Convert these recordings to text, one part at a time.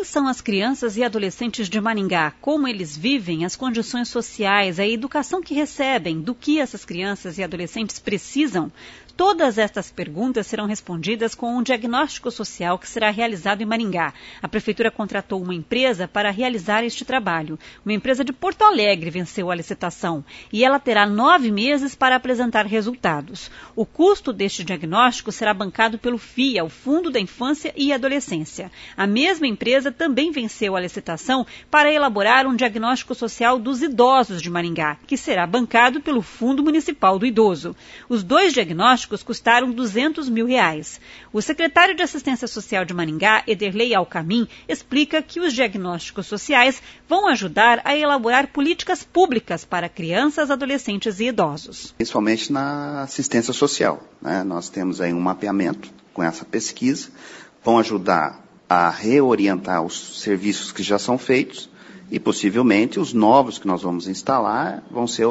Quem são as crianças e adolescentes de Maringá? Como eles vivem, as condições sociais, a educação que recebem, do que essas crianças e adolescentes precisam? Todas estas perguntas serão respondidas com um diagnóstico social que será realizado em Maringá. A Prefeitura contratou uma empresa para realizar este trabalho. Uma empresa de Porto Alegre venceu a licitação e ela terá 9 meses para apresentar resultados. O custo deste diagnóstico será bancado pelo FIA, o Fundo da Infância e Adolescência. A mesma empresa também venceu a licitação para elaborar um diagnóstico social dos idosos de Maringá, que será bancado pelo Fundo Municipal do Idoso. Os dois diagnósticos custaram R$200 mil. O secretário de Assistência Social de Maringá, Ederlei Alcamin, explica que os diagnósticos sociais vão ajudar a elaborar políticas públicas para crianças, adolescentes e idosos. Principalmente na assistência social, né? Nós temos aí um mapeamento com essa pesquisa, vão ajudar a reorientar os serviços que já são feitos e possivelmente os novos que nós vamos instalar vão ser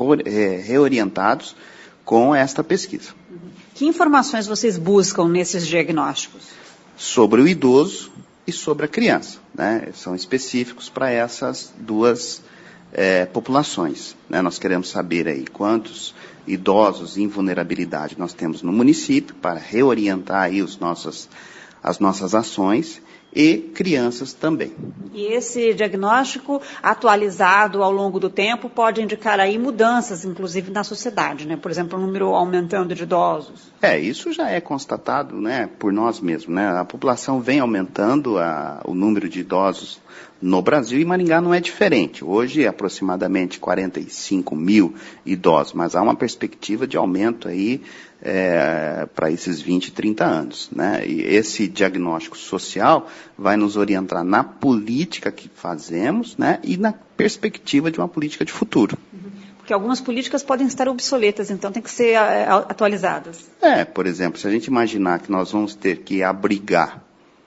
reorientados com esta pesquisa. Que informações vocês buscam nesses diagnósticos? Sobre o idoso e sobre a criança, né? São específicos para essas duas populações, né? Nós queremos saber aí quantos idosos em vulnerabilidade nós temos no município para reorientar aí as nossas ações e crianças também. E esse diagnóstico atualizado ao longo do tempo pode indicar aí mudanças, inclusive na sociedade, né? Por exemplo, o número aumentando de idosos. Isso já é constatado, né, por nós mesmos, né? A população vem aumentando o número de idosos no Brasil e Maringá não é diferente. Hoje, aproximadamente 45 mil idosos, mas há uma perspectiva de aumento aí para esses 20, 30 anos, né? E esse diagnóstico social vai nos orientar na política que fazemos, né, e na perspectiva de uma política de futuro. Porque algumas políticas podem estar obsoletas, então tem que ser atualizadas. Por exemplo, se a gente imaginar que nós vamos ter que abrigar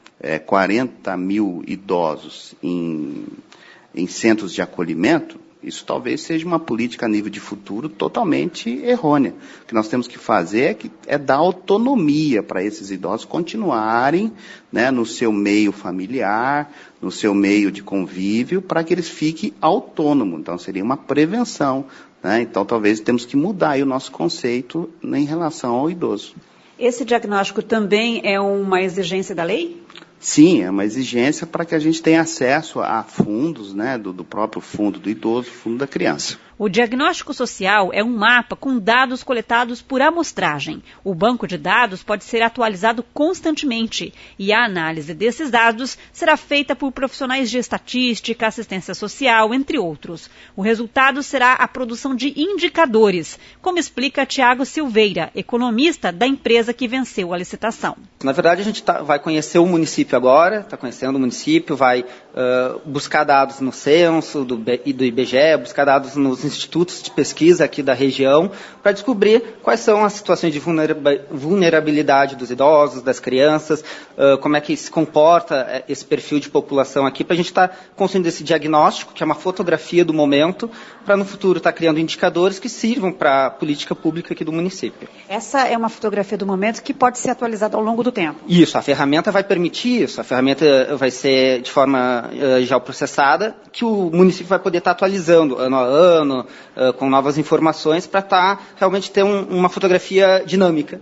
40 mil idosos em centros de acolhimento, isso talvez seja uma política a nível de futuro totalmente errônea. O que nós temos que fazer é dar autonomia para esses idosos continuarem, né, no seu meio familiar, no seu meio de convívio, para que eles fiquem autônomos. Então, seria uma prevenção, né? Então, talvez temos que mudar aí o nosso conceito em relação ao idoso. Esse diagnóstico também é uma exigência da lei? Sim, é uma exigência para que a gente tenha acesso a fundos, né, do próprio fundo do idoso, fundo da criança. O diagnóstico social é um mapa com dados coletados por amostragem. O banco de dados pode ser atualizado constantemente e a análise desses dados será feita por profissionais de estatística, assistência social, entre outros. O resultado será a produção de indicadores, como explica Tiago Silveira, economista da empresa que venceu a licitação. Na verdade, a gente vai conhecer o município agora, está conhecendo o município, vai buscar dados no censo do IBGE, buscar dados nos institutos de pesquisa aqui da região, para descobrir quais são as situações de vulnerabilidade dos idosos, das crianças, como é que se comporta esse perfil de população aqui, para a gente estar construindo esse diagnóstico, que é uma fotografia do momento, para no futuro estar criando indicadores que sirvam para a política pública aqui do município. Essa é uma fotografia do momento que pode ser atualizada ao longo do tempo. Isso, a ferramenta vai permitir isso, a ferramenta vai ser de forma geoprocessada, que o município vai poder estar atualizando ano a ano, com novas informações, para realmente ter uma fotografia dinâmica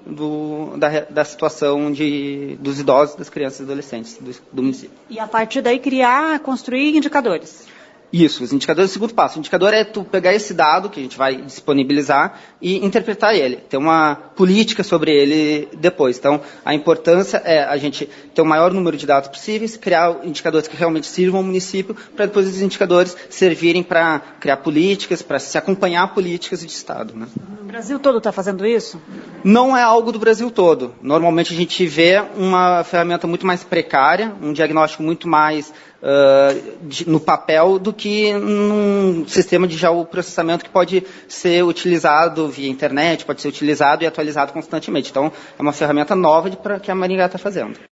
da situação dos idosos, das crianças e adolescentes do município. E a partir daí construir indicadores. Isso, os indicadores é o segundo passo. O indicador é tu pegar esse dado que a gente vai disponibilizar e interpretar ele, ter uma política sobre ele depois. Então, a importância é a gente ter o maior número de dados possíveis, criar indicadores que realmente sirvam ao município, para depois esses indicadores servirem para criar políticas, para se acompanhar políticas de Estado, né? O Brasil todo está fazendo isso? Não é algo do Brasil todo. Normalmente a gente vê uma ferramenta muito mais precária, um diagnóstico muito mais no papel do que num sistema de geoprocessamento que pode ser utilizado via internet, pode ser utilizado e atualizado constantemente. Então, é uma ferramenta nova que a Maringá está fazendo.